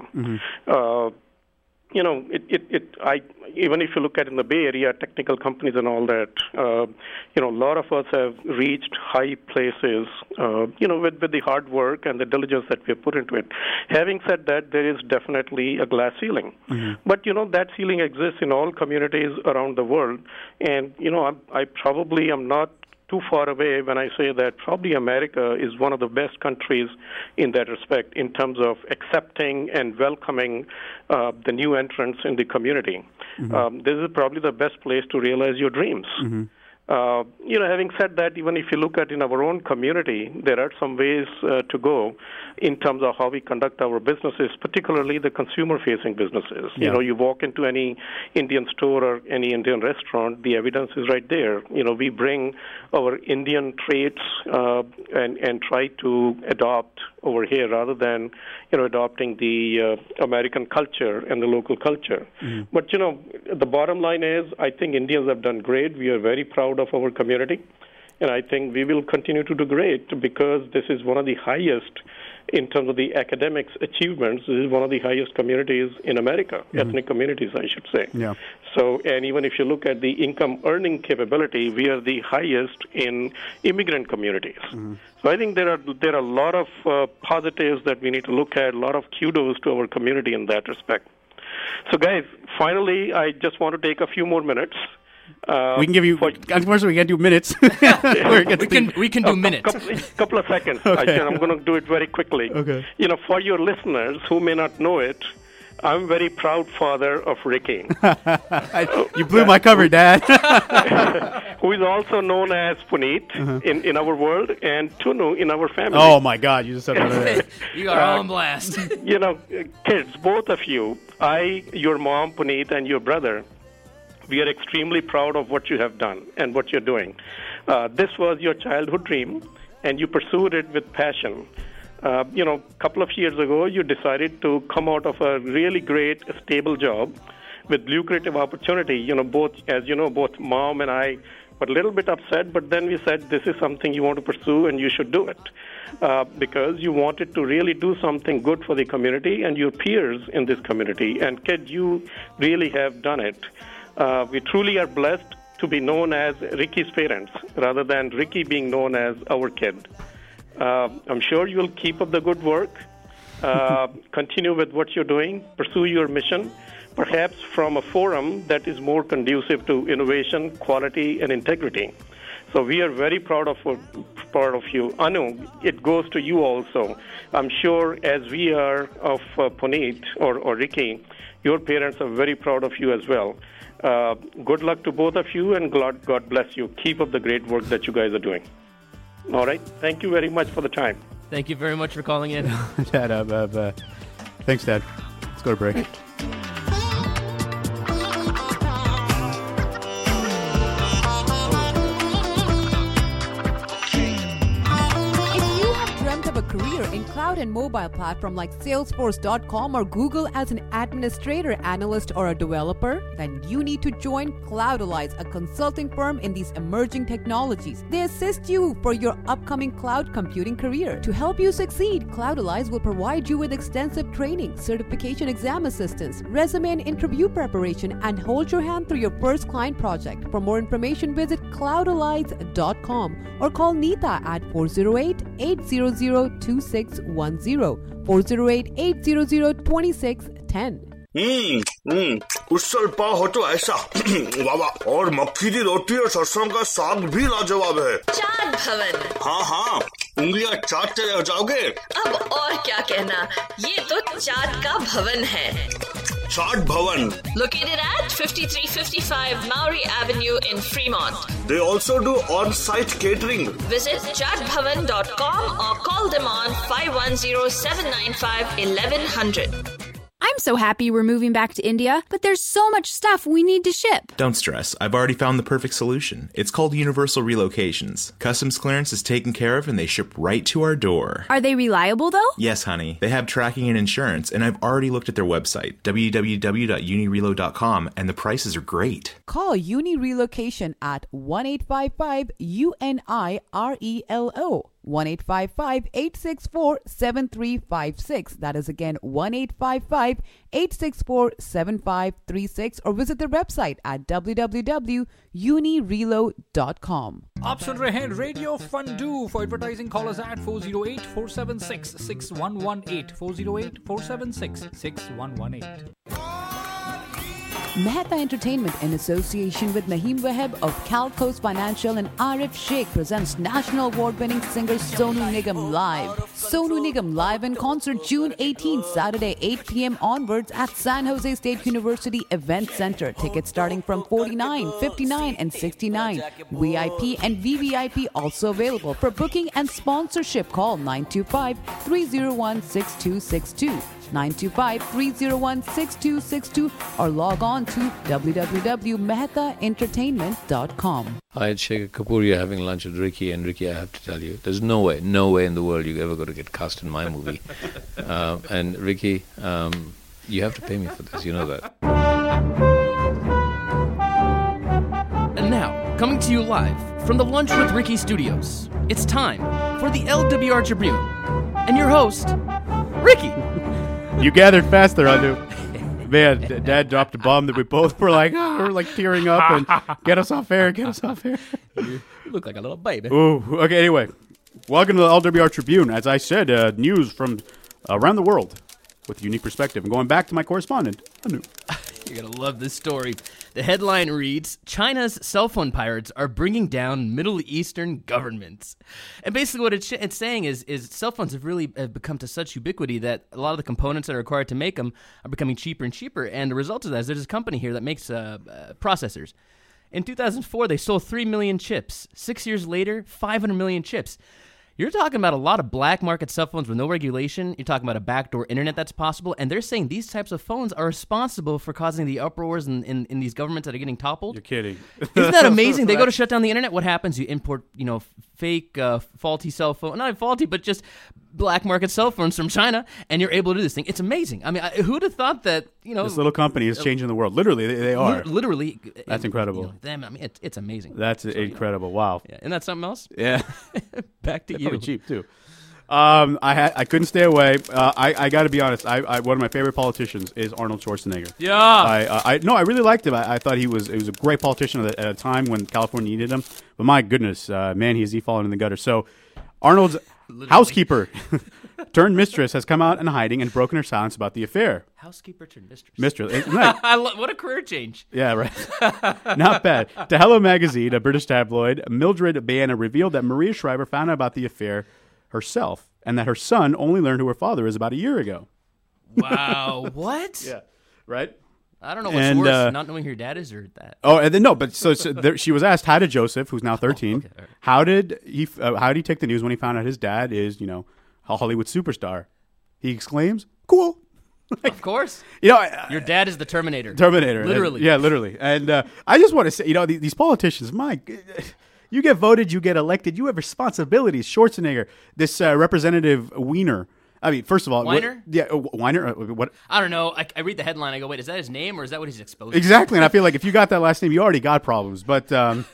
[SPEAKER 20] You know, even if you look at in the Bay Area, technical companies and all that, you know, a lot of us have reached high places, you know, with the hard work and the diligence that we have put into it. Having said that, there is definitely a glass ceiling. But, you know, that ceiling exists in all communities around the world. And, you know, I probably am not too far away when I say that probably America is one of the best countries in that respect in terms of accepting and welcoming the new entrants in the community. This is probably the best place to realize your dreams. You know, having said that, even if you look at in our own community, there are some ways to go in terms of how we conduct our businesses, particularly the consumer-facing businesses.
[SPEAKER 2] Yeah.
[SPEAKER 20] You know, you walk into any Indian store or any Indian restaurant, the evidence is right there. You know, we bring our Indian traits and try to adopt over here rather than, you know, adopting the American culture and the local culture. But, you know, the bottom line is I think Indians have done great. We are very proud of our community. And I think we will continue to do great because this is one of the highest in terms of the academics achievements. This is one of the highest communities in America, ethnic communities, I should say.
[SPEAKER 2] Yeah.
[SPEAKER 20] So, and even if you look at the income earning capability, we are the highest in immigrant communities. So I think there are a lot of positives that we need to look at, a lot of kudos to our community in that respect. So, guys, finally, I just want to take a few more minutes.
[SPEAKER 2] We can give you. Unfortunately, we can't do minutes. we
[SPEAKER 1] can do minutes.
[SPEAKER 20] Couple of seconds.
[SPEAKER 2] Okay.
[SPEAKER 20] I'm going to do it very quickly.
[SPEAKER 2] Okay.
[SPEAKER 20] You know, for your listeners who may not know it, I'm very proud father of Ricky.
[SPEAKER 2] You blew my cover, Dad.
[SPEAKER 20] who is also known as Puneet in our world, and Tunu in our family.
[SPEAKER 2] Oh, my God. You just said that.
[SPEAKER 1] You are on blast.
[SPEAKER 20] Kids, both of you, your mom, Puneet, and your brother, we are extremely proud of what you have done and what you're doing. This was your childhood dream, and you pursued it with passion. A couple of years ago, you decided to come out of a really great, stable job with lucrative opportunity. Both mom and I were a little bit upset, but then we said, this is something you want to pursue and you should do it. Because you wanted to really do something good for the community and your peers in this community. And kid, you really have done it. We truly are blessed to be known as Ricky's parents rather than Ricky being known as our kid. I'm sure you'll keep up the good work, continue with what you're doing, pursue your mission, perhaps from a forum that is more conducive to innovation, quality, and integrity. So we are very proud of you. Anu, it goes to you also. I'm sure as we are of Puneet or Ricky, your parents are very proud of you as well. Good luck to both of you, and God bless you. Keep up the great work that you guys are doing. All right. Thank you very much for the time.
[SPEAKER 1] Thank you very much for calling in.
[SPEAKER 2] Dad, thanks, Dad. Let's go to break.
[SPEAKER 6] Career in cloud and mobile platform like Salesforce.com or Google as an administrator, analyst, or a developer, then you need to join Cloudalize, a consulting firm in these emerging technologies. They assist you for your upcoming cloud computing career. To help you succeed, Cloudalize will provide you with extensive training, certification exam assistance, resume and interview preparation, and hold your hand through your first client project. For more information, visit Cloudalize.com or call Neeta at 408-800-2610, 408-800-2610.
[SPEAKER 21] Usal pav हो तो ऐसा वाह, और मक्खी की रोटी और सरसों का साग भी लाजवाब है।
[SPEAKER 22] चाट भवन।
[SPEAKER 21] हाँ, उंगलियां चाटते रह जाओगे।
[SPEAKER 22] अब और क्या कहना, ये तो चाट का भवन है।
[SPEAKER 21] चाट भवन,
[SPEAKER 22] located at 5355 Maury Avenue in Fremont.
[SPEAKER 21] They also do on-site catering.
[SPEAKER 22] Visit chatbhavan.com or call them on 510-795-1100.
[SPEAKER 23] I'm so happy we're moving back to India, but there's so much stuff we need to ship.
[SPEAKER 24] Don't stress. I've already found the perfect solution. It's called Universal Relocations. Customs clearance is taken care of and they ship right to our door.
[SPEAKER 23] Are they reliable, though?
[SPEAKER 24] Yes, honey. They have tracking and insurance, and I've already looked at their website, www.unirelo.com, and the prices are great.
[SPEAKER 6] Call Uni Relocation at 1-855-UNIRELO. 1-855-864-7356. That is again 1-855-864-7536, or visit their website at www.unirelo.com.
[SPEAKER 8] आप सुन रहे हैं radio Fundu. For advertising, call us at 408-476-6118. 408-476-6118.
[SPEAKER 6] Mehta Entertainment, in association with Naheem Waheb of Calcos Financial and Arif Sheikh, presents national award-winning singer Sonu Nigam live. Sonu Nigam live in concert June 18, Saturday, 8 p.m. onwards at San Jose State University Event Center. Tickets starting from $49, $59, and $69. VIP and VVIP also available. For booking and sponsorship, call 925-301-6262. 925-301-6262 or log on to www.mehtaentertainment.com.
[SPEAKER 25] Hi, it's Shekhar Kapoor. You're having lunch with Ricky, and Ricky, I have to tell you, there's no way in the world you're ever going to get cast in my movie. And Ricky, you have to pay me for this, you know that.
[SPEAKER 1] And now, coming to you live from the Lunch with Ricky studios, it's time for the LWR Tribune. And your host, Ricky.
[SPEAKER 2] You gathered fast there, Anu. Man, Dad dropped a bomb that we both were like tearing up and get us off air.
[SPEAKER 1] You look like a little baby.
[SPEAKER 2] Ooh, okay, anyway. Welcome to the LWR Tribune. As I said, news from around the world with a unique perspective. And going back to my correspondent, Anu.
[SPEAKER 1] You're going to love this story. The headline reads, China's cell phone pirates are bringing down Middle Eastern governments. And basically what it's saying is cell phones have really become to such ubiquity that a lot of the components that are required to make them are becoming cheaper and cheaper. And the result of that is there's this company here that makes processors. In 2004, they sold 3 million chips. 6 years later, 500 million chips. You're talking about a lot of black market cell phones with no regulation. You're talking about a backdoor internet that's possible. And they're saying these types of phones are responsible for causing the uproars in these governments that are getting toppled.
[SPEAKER 2] You're kidding.
[SPEAKER 1] Isn't that amazing? They go to shut down the internet. What happens? You import, fake, faulty cell phone. Not faulty, but just black market cell phones from China. And you're able to do this thing. It's amazing. I mean, who'd have thought that,
[SPEAKER 2] this little company is changing the world. Literally, they are.
[SPEAKER 1] Literally.
[SPEAKER 2] That's incredible.
[SPEAKER 1] It's amazing.
[SPEAKER 2] That's incredible. Wow.
[SPEAKER 1] Yeah. Isn't that something else?
[SPEAKER 2] Yeah.
[SPEAKER 1] Back to you.
[SPEAKER 2] Probably cheap too. I couldn't stay away. I got to be honest. One of my favorite politicians is Arnold Schwarzenegger.
[SPEAKER 1] Yeah.
[SPEAKER 2] I really liked him. I thought he was a great politician at a time when California needed him. But my goodness, man, he fallen in the gutter. So Arnold's housekeeper turned mistress has come out in hiding and broken her silence about the affair.
[SPEAKER 1] Housekeeper turned mistress.
[SPEAKER 2] Mistress. Right.
[SPEAKER 1] What a career change.
[SPEAKER 2] Yeah, right. Not bad. To Hello Magazine, a British tabloid, Mildred Baena revealed that Maria Shriver found out about the affair herself and that her son only learned who her father is about a year ago.
[SPEAKER 1] Wow. What?
[SPEAKER 2] Yeah. Right?
[SPEAKER 1] I don't know what's worse, not knowing who your dad is or that.
[SPEAKER 2] Oh, and then no, but so there, she was asked, how did Joseph, who's now 13,
[SPEAKER 1] okay, right.
[SPEAKER 2] how did he take the news when he found out his dad is, a Hollywood superstar? He exclaims, cool.
[SPEAKER 1] Of course. Your dad is the Terminator. Literally.
[SPEAKER 2] Yeah, literally. And I just want to say, these politicians, you get voted, you get elected, you have responsibilities. Schwarzenegger, this Representative Weiner. I mean, first of all,
[SPEAKER 1] Weiner?
[SPEAKER 2] Weiner. What?
[SPEAKER 1] I don't know. I read the headline. I go, wait, is that his name or is that what he's exposed?
[SPEAKER 2] Exactly, and I feel like if you got that last name, you already got problems. But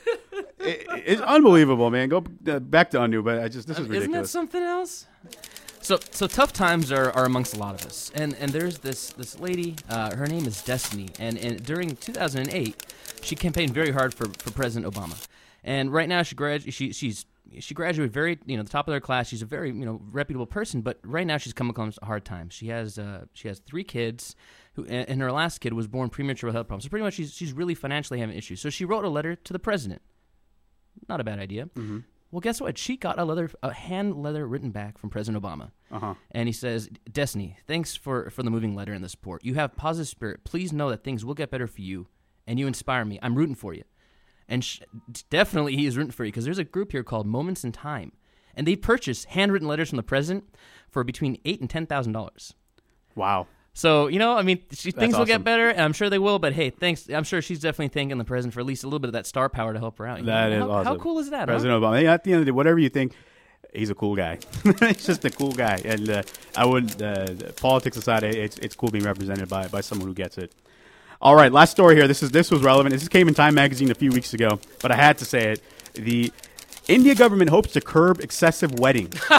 [SPEAKER 2] it's unbelievable, man. Go back to undo. But this is ridiculous.
[SPEAKER 1] Isn't that something else? So tough times are amongst a lot of us, and there's this lady. Her name is Destiny, and during 2008, she campaigned very hard for President Obama, and right now she graduated very, the top of their class. She's a very, reputable person, but right now she's come across a hard time. She has 3 kids, and her last kid was born premature with health problems. So pretty much she's really financially having issues. So she wrote a letter to the president. Not a bad idea.
[SPEAKER 2] Mm-hmm.
[SPEAKER 1] Well, guess what? She got a hand letter written back from President Obama.
[SPEAKER 2] Uh-huh.
[SPEAKER 1] And he says, Destiny, thanks for the moving letter and the support. You have positive spirit. Please know that things will get better for you, and you inspire me. I'm rooting for you. And definitely he is rooting for you because there's a group here called Moments in Time. And they purchase handwritten letters from the president for between $8,000 and $10,000.
[SPEAKER 2] Wow.
[SPEAKER 1] So, things will
[SPEAKER 2] awesome.
[SPEAKER 1] get better, and I'm sure they will, but hey, thanks. I'm sure she's definitely thanking the president for at least a little bit of that star power to help her out.
[SPEAKER 2] That is awesome.
[SPEAKER 1] How cool is that,
[SPEAKER 2] President Obama. At the end of the day, whatever you think, he's a cool guy. He's just a cool guy. And I wouldn't, politics aside, it's cool being represented by someone who gets it. All right, last story here. This was relevant. This came in Time Magazine a few weeks ago, but I had to say it. The India government hopes to curb excessive weddings. Good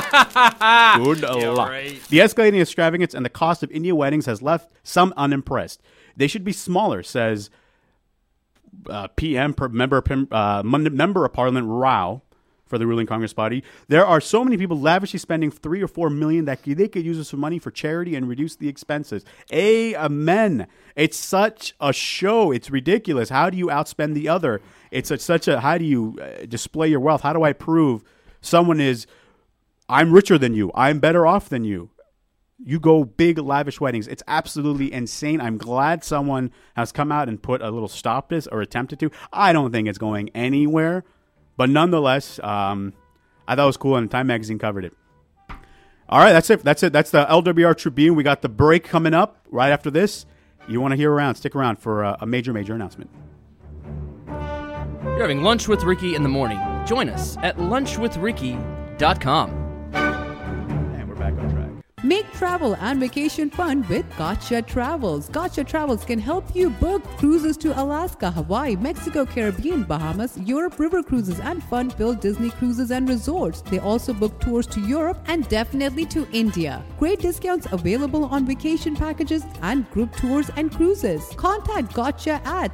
[SPEAKER 2] luck.
[SPEAKER 1] Right.
[SPEAKER 2] The escalating extravagance and the cost of India weddings has left some unimpressed. They should be smaller, says Member of Parliament Rao for the ruling Congress party. There are so many people lavishly spending $3 or $4 million that they could use some money for charity and reduce the expenses. Amen. It's such a show. It's ridiculous. How do you outspend the other? It's how do you display your wealth? How do I prove someone I'm richer than you. I'm better off than you. You go big, lavish weddings. It's absolutely insane. I'm glad someone has come out and put a little stop to this or attempted to. I don't think it's going anywhere. But nonetheless, I thought it was cool, and Time Magazine covered it. All right, that's it. That's the LWR Tribune. We got the break coming up right after this. You want to stick around for a major announcement.
[SPEAKER 1] You're having Lunch with Ricky in the morning. Join us at lunchwithricky.com.
[SPEAKER 2] And we're back on track.
[SPEAKER 6] Make travel and vacation fun with Gotcha Travels. Gotcha Travels can help you book cruises to Alaska, Hawaii, Mexico, Caribbean, Bahamas, Europe river cruises, and fun-filled Disney cruises and resorts. They also book tours to Europe and definitely to India. Great discounts available on vacation packages and group tours and cruises. Contact Gotcha at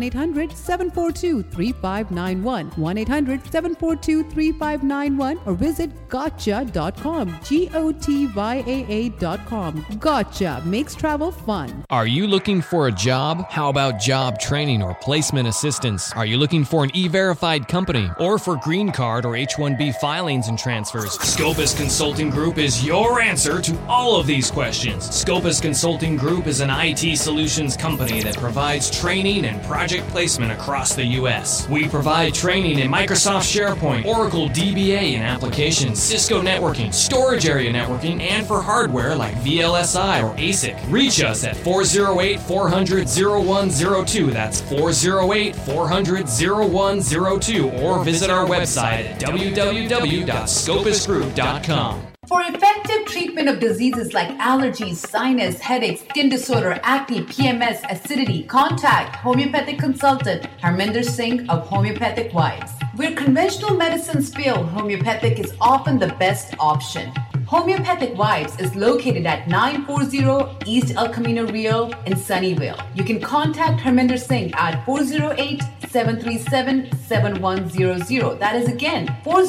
[SPEAKER 6] 1-800-742-3591, 1-800-742-3591, or visit gotcha.com, GOTYA.com. TravelMyA.com. Gotcha. Makes travel fun.
[SPEAKER 3] Are you looking for a job? How about job training or placement assistance? Are you looking for an E-Verified company or for green card or H-1B filings and transfers? Scopus Consulting Group is your answer to all of these questions. Scopus Consulting Group is an IT solutions company that provides training and project placement across the U.S. We provide training in Microsoft SharePoint, Oracle DBA and applications, Cisco networking, storage area networking, and for hardware like VLSI or ASIC. Reach us at 408-400-0102. That's 408-400-0102, or visit our website at www.scopusgroup.com.
[SPEAKER 6] For effective treatment of diseases like allergies, sinus, headaches, skin disorder, acne, PMS, acidity, contact homeopathic consultant Harminder Singh of Homeopathic Wives. Where conventional medicines fail, homeopathic is often the best option. Homeopathic Wives is located at 940 East El Camino Real in Sunnyvale. You can contact Harminder Singh at 408-737-7100. That is again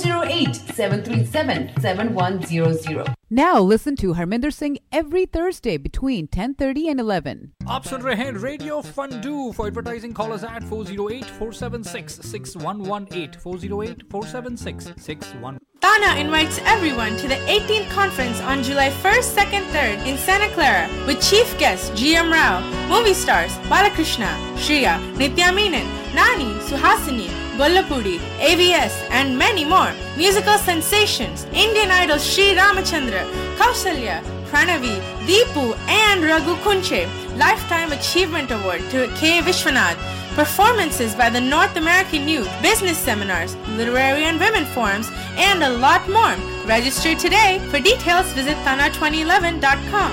[SPEAKER 6] 408-737-7100. Now listen to Harminder Singh every Thursday between 10:30 and 11.
[SPEAKER 8] आप सुन रहे हैं radio Fundu. For advertising, call us at 408-476-6118. 408-476-6118.
[SPEAKER 4] Tana invites everyone to the 18th conference on July 1st, 2nd, 3rd in Santa Clara with chief guests GM Rao, movie stars Balakrishna, Shriya, Nitya Menon, Nani, Suhasini, Gollapudi, AVS, and many more. Musical sensations, Indian Idol Sri Ramachandra, Kausalya, Pranavi, Deepu, and Raghu Kunche. Lifetime Achievement Award to K. Vishwanath. Performances by the North American Youth, business seminars, literary and women forums, and a lot more. Register today. For details, visit Tana2011.com.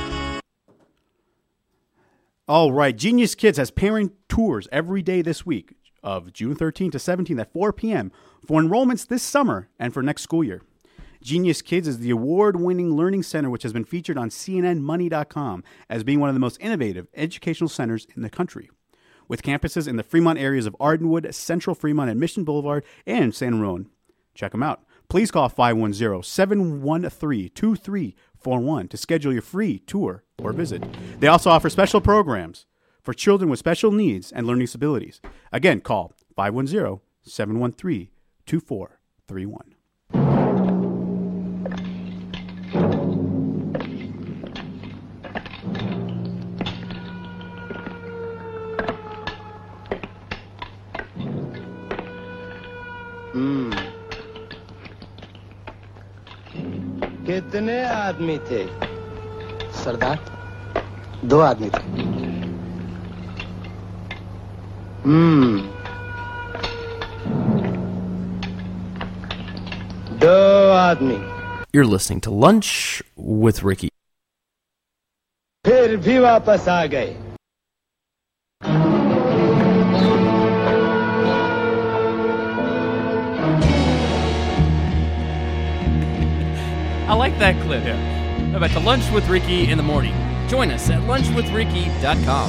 [SPEAKER 2] All right, Genius Kids has parent tours every day this week of June 13th to 17th at 4 p.m. for enrollments this summer and for next school year. Genius Kids is the award-winning learning center which has been featured on CNNMoney.com as being one of the most innovative educational centers in the country. With campuses in the Fremont areas of Ardenwood, Central Fremont, and Mission Boulevard, and San Ramon. Check them out. Please call 510-713-2341 to schedule your free tour or visit. They also offer special programs for children with special needs and learning disabilities. Again, call 510-713-2431.
[SPEAKER 5] कितने आदमी थे सरदार? 2 आदमी थे. दो आदमी.
[SPEAKER 1] You're listening to Lunch with Ricky.
[SPEAKER 5] फिर भी वापस आ गए.
[SPEAKER 1] I like that clip. Yeah. About to Lunch with Ricky in the morning. Join us at lunchwithricky.com.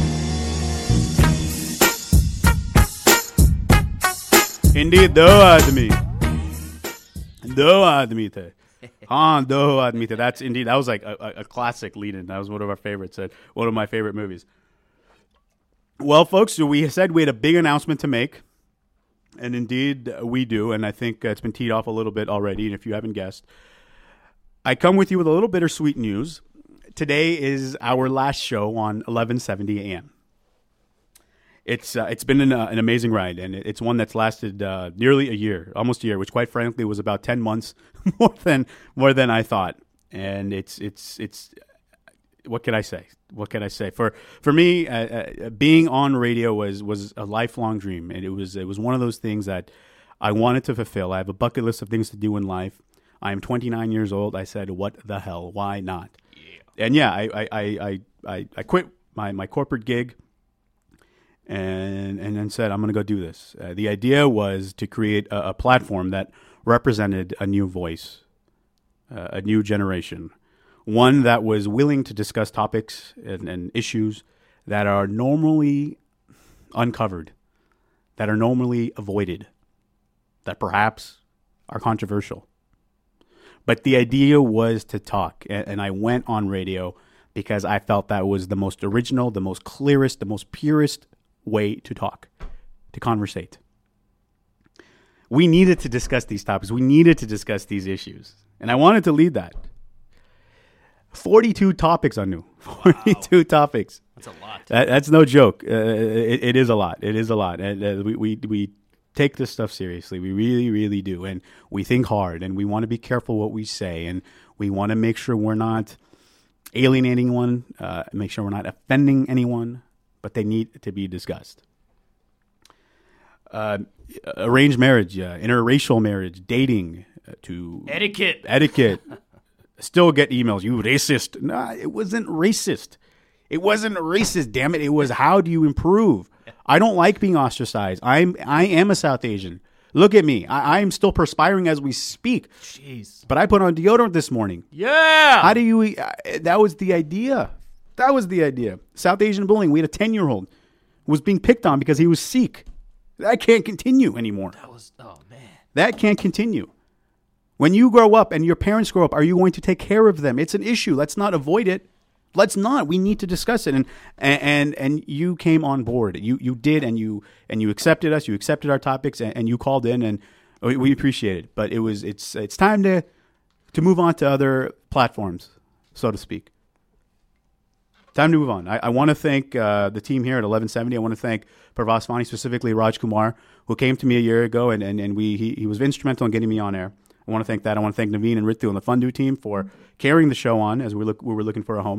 [SPEAKER 2] Indeed, दो आदमी. दो आदमी थे. हाँ, दो आदमी थे. That's indeed, that was like a classic lead-in. That was one of our favorites. One of my favorite movies. Well, folks, we said we had a big announcement to make. And indeed, we do. And I think it's been teed off a little bit already. And if you haven't guessed, I come with you with a little bittersweet news. Today is our last show on 1170 AM. It's been an amazing ride, and it's one that's lasted nearly a year, almost a year, which quite frankly was about 10 months more than I thought. And it's what can I say? What can I say? For me, being on radio was a lifelong dream, and it was one of those things that I wanted to fulfill. I have a bucket list of things to do in life. I am 29 years old. I said, what the hell? Why not? Yeah. And yeah, I quit my corporate gig and then said, I'm going to go do this. The idea was to create a platform that represented a new voice, a new generation, one that was willing to discuss topics and issues that are normally uncovered, that are normally avoided, that perhaps are controversial. But the idea was to talk, and I went on radio because I felt that was the most original, the most clearest, the most purest way to talk, to conversate. We needed to discuss these topics. We needed to discuss these issues. And I wanted to lead that. 42 topics, Anu. 42 topics.
[SPEAKER 1] That's a lot.
[SPEAKER 2] That's no joke. It is a lot. It is a lot. And we take this stuff seriously. We really, really do. And we think hard, and we want to be careful what we say, and we want to make sure we're not alienating anyone, make sure we're not offending anyone, but they need to be discussed. Arranged marriage, interracial marriage, dating, to etiquette. Still get emails, you racist. Nah, it wasn't racist. It wasn't racist, damn it. It was, how do you improve? I don't like being ostracized. I am a South Asian. Look at me. I am still perspiring as we speak.
[SPEAKER 1] Jeez.
[SPEAKER 2] But I put on deodorant this morning.
[SPEAKER 1] Yeah.
[SPEAKER 2] How do you... that was the idea. That was the idea. South Asian bullying. We had a 10-year-old who was being picked on because he was Sikh. That can't continue anymore.
[SPEAKER 1] Oh, man.
[SPEAKER 2] That can't continue. When you grow up and your parents grow up, are you going to take care of them? It's an issue. Let's not avoid it. Let's not. We need to discuss it. And you came on board. You did, and you accepted us. You accepted our topics, and you called in, and we appreciate it. But it's time to move on to other platforms, so to speak. Time to move on. I want to thank the team here at 1170. I want to thank Pravasvani, specifically Raj Kumar, who came to me a year ago, and he was instrumental in getting me on air. I want to thank that. I want to thank Naveen and Ritu and the Fundu team for carrying the show on as we were looking for a home.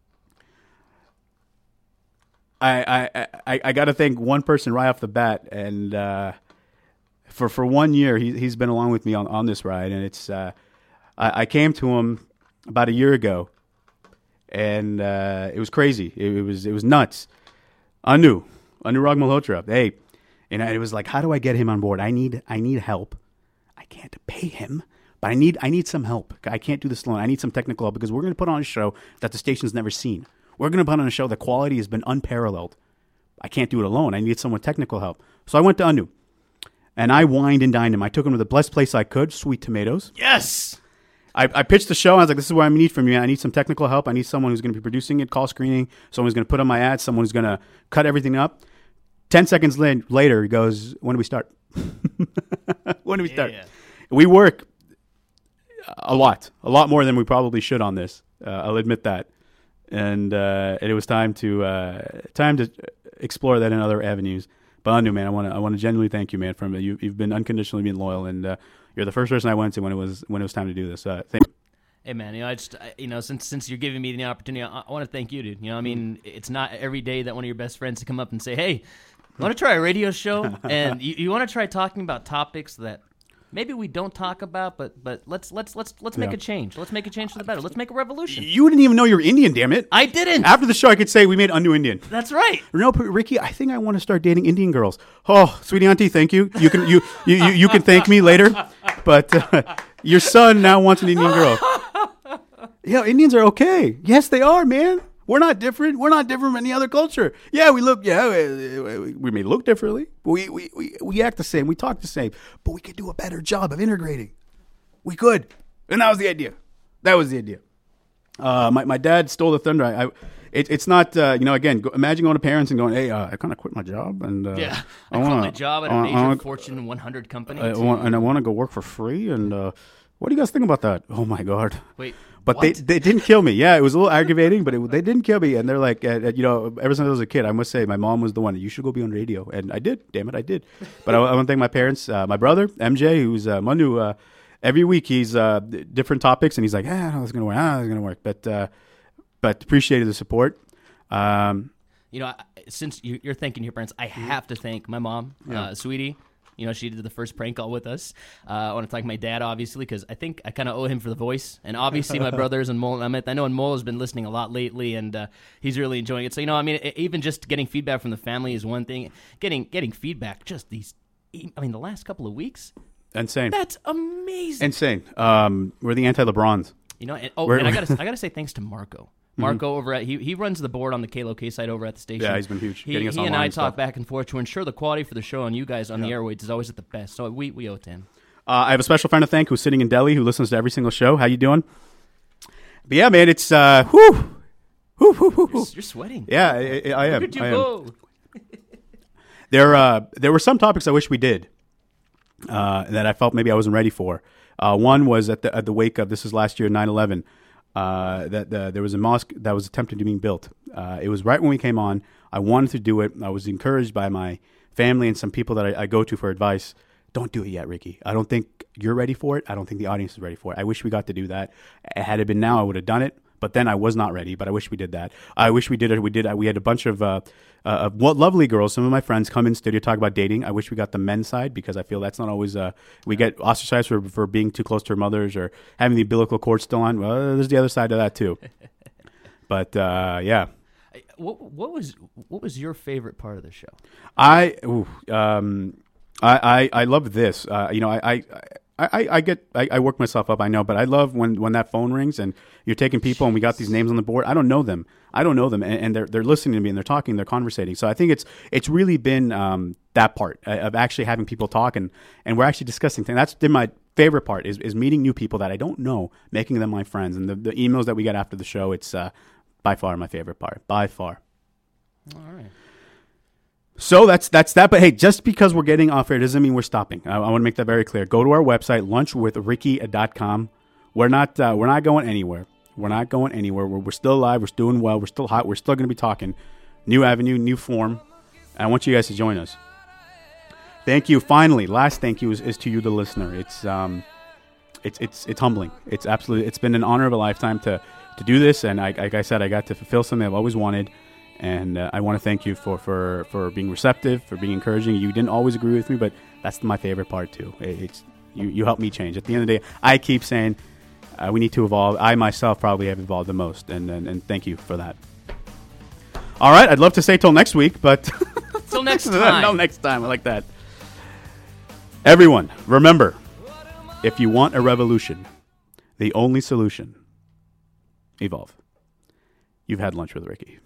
[SPEAKER 2] I got to thank one person right off the bat, and for 1 year he's been along with me on this ride, and it's I came to him about a year ago, and it was crazy. It was nuts. Anurag Malhotra. Hey, and it was like, how do I get him on board? I need help. I can't pay him, but I need some help. I can't do this alone. I need some technical help because we're going to put on a show that the station's never seen. We're going to put on a show. The quality has been unparalleled. I can't do it alone. I need someone technical help. So I went to Anu, and I wined and dined him. I took him to the best place I could, Sweet Tomatoes.
[SPEAKER 1] Yes!
[SPEAKER 2] I pitched the show. I was like, this is what I need from you. I need some technical help. I need someone who's going to be producing it, call screening, someone who's going to put on my ads, someone who's going to cut everything up. 10 seconds later, he goes, when do we start? When do we start?
[SPEAKER 1] Yeah.
[SPEAKER 2] We work a lot more than we probably should on this. I'll admit that. And it was time to explore that in other avenues. But Anu, man, I want to genuinely thank you, man. You've been unconditionally being loyal, and you're the first person I went to when it was time to do this. Thank you.
[SPEAKER 1] Hey, man, since you're giving me the opportunity, I want to thank you, dude. I mean, it's not every day that one of your best friends to come up and say, hey, you want to try a radio show? And you want to try talking about topics that maybe we don't talk about, but let's make a change. Let's make a change for the better. Let's make a revolution.
[SPEAKER 2] You didn't even know you were Indian, damn it.
[SPEAKER 1] I didn't.
[SPEAKER 2] After the show, I could say we made Anu Indian.
[SPEAKER 1] That's right.
[SPEAKER 2] No, Ricky, I think I want to start dating Indian girls. Oh, sweetie auntie, thank you. You can thank me later, but your son now wants an Indian girl. Yeah, Indians are okay. Yes, they are, man. We're not different. We're not different from any other culture. Yeah, we may look differently. But we act the same. We talk the same. But we could do a better job of integrating. We could. And that was the idea. My dad stole the thunder. It's not, again, imagine going to parents and going, hey, I kind of quit my job. And
[SPEAKER 1] I quit my job at a major Fortune 100 company.
[SPEAKER 2] I want to go work for free. And what do you guys think about that? Oh, my God.
[SPEAKER 1] Wait.
[SPEAKER 2] But they didn't kill me. Yeah, it was a little aggravating, but they didn't kill me. And they're like, ever since I was a kid, I must say, my mom was the one. You should go be on radio. And I did. Damn it, I did. But I want to thank my parents. My brother, MJ, who's Manu. Every week he's different topics, and he's like, no, it's going to work. But appreciated the support.
[SPEAKER 1] Since you're thanking your parents, I have to thank my mom, Sweetie. She did the first prank call with us. I want to thank my dad, obviously, because I think I kind of owe him for the voice. And obviously my brothers and Mol. I know Mol has been listening a lot lately, and he's really enjoying it. So, even just getting feedback from the family is one thing. Getting feedback just the last couple of weeks.
[SPEAKER 2] Insane.
[SPEAKER 1] That's amazing.
[SPEAKER 2] Insane. We're the anti-LeBrons.
[SPEAKER 1] And I gotta say thanks to Marco. Marco over at he runs the board on the KLOK site over at the station.
[SPEAKER 2] Yeah, he's been huge.
[SPEAKER 1] He and I talk back and forth to ensure the quality for the show and you guys on the airwaves is always at the best. So we owe it to him.
[SPEAKER 2] I have a special friend to thank who's sitting in Delhi who listens to every single show. How you doing? But yeah, man, it's whew.
[SPEAKER 1] You're sweating.
[SPEAKER 2] Yeah, I am.
[SPEAKER 1] Where did you
[SPEAKER 2] I am.
[SPEAKER 1] go?
[SPEAKER 2] There were some topics I wish we did that I felt maybe I wasn't ready for. One was at the wake of, this is last year, 9/11, that there was a mosque that was attempted to be built. It was right when we came on. I wanted to do it. I was encouraged by my family and some people that I go to for advice. Don't do it yet, Ricky. I don't think you're ready for it. I don't think the audience is ready for it. I wish we got to do that. Had it been now, I would have done it. But then I was not ready. But I wish we did that. I wish we did it. We had a bunch of lovely girls. Some of my friends come in studio talk about dating. I wish we got the men's side because I feel that's not always. We get ostracized for being too close to our mothers or having the umbilical cord still on. Well, there's the other side of that too. But yeah.
[SPEAKER 1] What was your favorite part of the show?
[SPEAKER 2] I love this. I work myself up, I know, but I love when that phone rings and you're taking people and we got these names on the board. I don't know them, and they're listening to me and they're talking, they're conversating. So I think it's really been that part of actually having people talk and we're actually discussing things. That's been my favorite part is meeting new people that I don't know, making them my friends, and the emails that we get after the show. It's by far my favorite part, by far.
[SPEAKER 1] All right.
[SPEAKER 2] So that's that. But hey, just because we're getting off air doesn't mean we're stopping. I want to make that very clear. Go to our website, lunchwithricky.com. We're not going anywhere. We're not going anywhere. We're still alive. We're still doing well. We're still hot. We're still going to be talking. New avenue, new form. And I want you guys to join us. Thank you. Finally, last thank you is to you, the listener. It's humbling. It's been an honor of a lifetime to do this. And like I said, I got to fulfill something I've always wanted. And I want to thank you for being receptive, for being encouraging. You didn't always agree with me, but that's my favorite part too. It's you helped me change. At the end of the day, I keep saying we need to evolve. I myself probably have evolved the most, and thank you for that. All right, I'd love to say till next week, but
[SPEAKER 1] till next time.
[SPEAKER 2] No, next time. I like that. Everyone, remember, if you want a revolution, the only solution, evolve. You've had lunch with Ricky.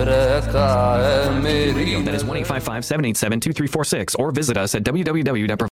[SPEAKER 3] That is 1-855-787-2346 or visit us at www.